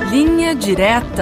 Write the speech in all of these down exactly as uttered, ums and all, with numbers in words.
Linha Direta.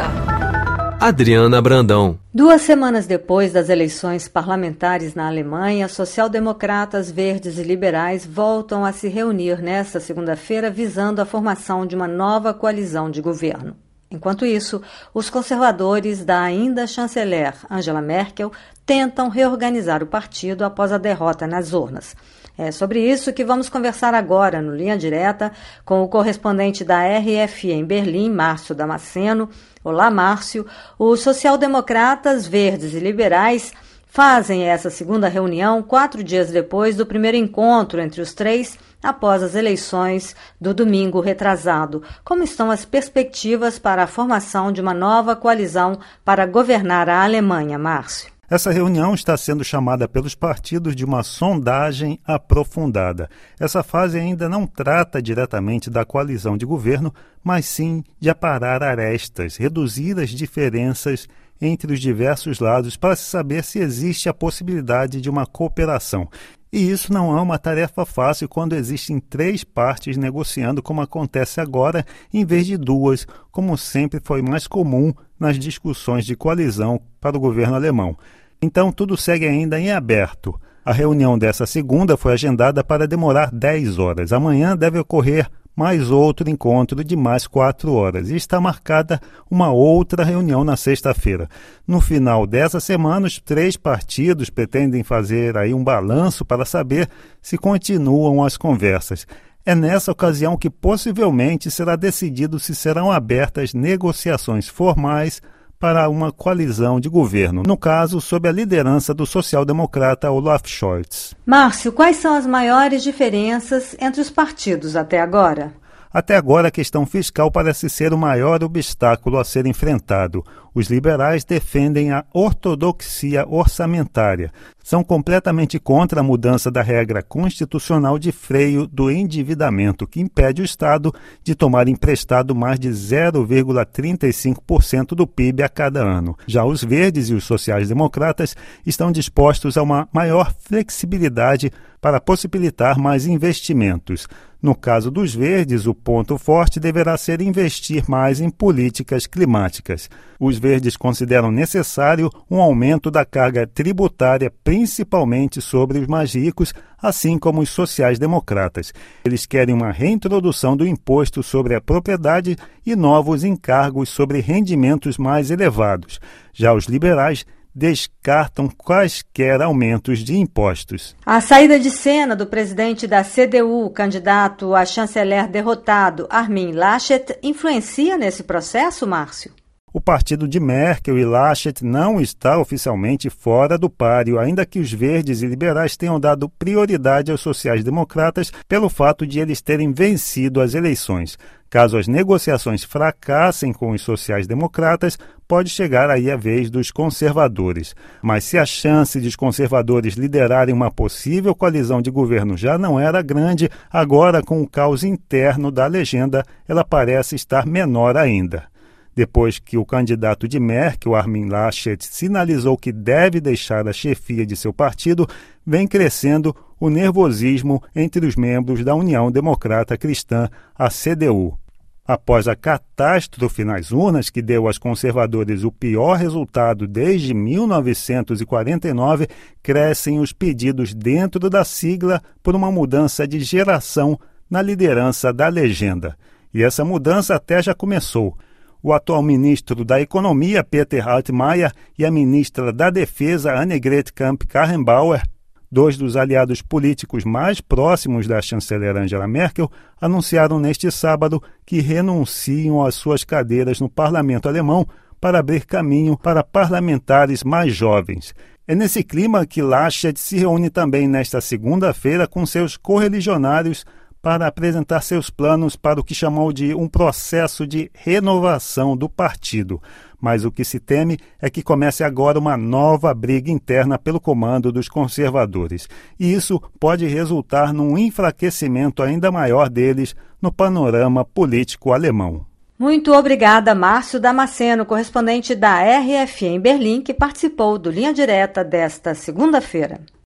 Adriana Brandão. Duas semanas depois das eleições parlamentares na Alemanha, social-democratas, verdes e liberais voltam a se reunir nesta segunda-feira visando a formação de uma nova coalizão de governo. Enquanto isso, os conservadores da ainda chanceler Angela Merkel tentam reorganizar o partido após a derrota nas urnas. É sobre isso que vamos conversar agora no Linha Direta com o correspondente da R F I em Berlim, Márcio Damasceno. Olá, Márcio. Os social-democratas, verdes e liberais fazem essa segunda reunião quatro dias depois do primeiro encontro entre os três após as eleições do domingo retrasado. Como estão as perspectivas para a formação de uma nova coalizão para governar a Alemanha, Márcio? Essa reunião está sendo chamada pelos partidos de uma sondagem aprofundada. Essa fase ainda não trata diretamente da coalizão de governo, mas sim de aparar arestas, reduzir as diferenças entre os diversos lados para se saber se existe a possibilidade de uma cooperação. E isso não é uma tarefa fácil quando existem três partes negociando, como acontece agora, em vez de duas, como sempre foi mais comum nas discussões de coalizão para o governo alemão. Então, tudo segue ainda em aberto. A reunião dessa segunda foi agendada para demorar dez horas. Amanhã deve ocorrer mais outro encontro de mais quatro horas. E está marcada uma outra reunião na sexta-feira. No final dessa semana, os três partidos pretendem fazer aí um balanço para saber se continuam as conversas. É nessa ocasião que possivelmente será decidido se serão abertas negociações formais para uma coalizão de governo, no caso, sob a liderança do social-democrata Olaf Scholz. Márcio, quais são as maiores diferenças entre os partidos até agora? Até agora, a questão fiscal parece ser o maior obstáculo a ser enfrentado. Os liberais defendem a ortodoxia orçamentária. São completamente contra a mudança da regra constitucional de freio do endividamento, que impede o Estado de tomar emprestado mais de zero vírgula trinta e cinco por cento do P I B a cada ano. Já os verdes e os sociais-democratas estão dispostos a uma maior flexibilidade para possibilitar mais investimentos. No caso dos verdes, o ponto forte deverá ser investir mais em políticas climáticas. Os verdes consideram necessário um aumento da carga tributária, principalmente sobre os mais ricos, assim como os sociais-democratas. Eles querem uma reintrodução do imposto sobre a propriedade e novos encargos sobre rendimentos mais elevados. Já os liberais descartam quaisquer aumentos de impostos. A saída de cena do presidente da C D U, candidato a chanceler derrotado, Armin Laschet, influencia nesse processo, Márcio? O partido de Merkel e Laschet não está oficialmente fora do páreo, ainda que os verdes e liberais tenham dado prioridade aos sociais-democratas pelo fato de eles terem vencido as eleições. Caso as negociações fracassem com os sociais-democratas, pode chegar aí a vez dos conservadores. Mas se a chance de os conservadores liderarem uma possível coalizão de governo já não era grande, agora com o caos interno da legenda, ela parece estar menor ainda. Depois que o candidato de Merkel, Armin Laschet, sinalizou que deve deixar a chefia de seu partido, vem crescendo o nervosismo entre os membros da União Democrata Cristã, a C D U. Após a catástrofe nas urnas, que deu aos conservadores o pior resultado desde mil novecentos e quarenta e nove, crescem os pedidos dentro da sigla por uma mudança de geração na liderança da legenda. E essa mudança até já começou. O atual ministro da Economia, Peter Altmaier, e a ministra da Defesa, Annegret Kramp-Karrenbauer, dois dos aliados políticos mais próximos da chanceler Angela Merkel, anunciaram neste sábado que renunciam às suas cadeiras no parlamento alemão para abrir caminho para parlamentares mais jovens. É nesse clima que Laschet se reúne também nesta segunda-feira com seus correligionários para apresentar seus planos para o que chamou de um processo de renovação do partido. Mas o que se teme é que comece agora uma nova briga interna pelo comando dos conservadores. E isso pode resultar num enfraquecimento ainda maior deles no panorama político alemão. Muito obrigada, Márcio Damasceno, correspondente da R F I em Berlim, que participou do Linha Direta desta segunda-feira.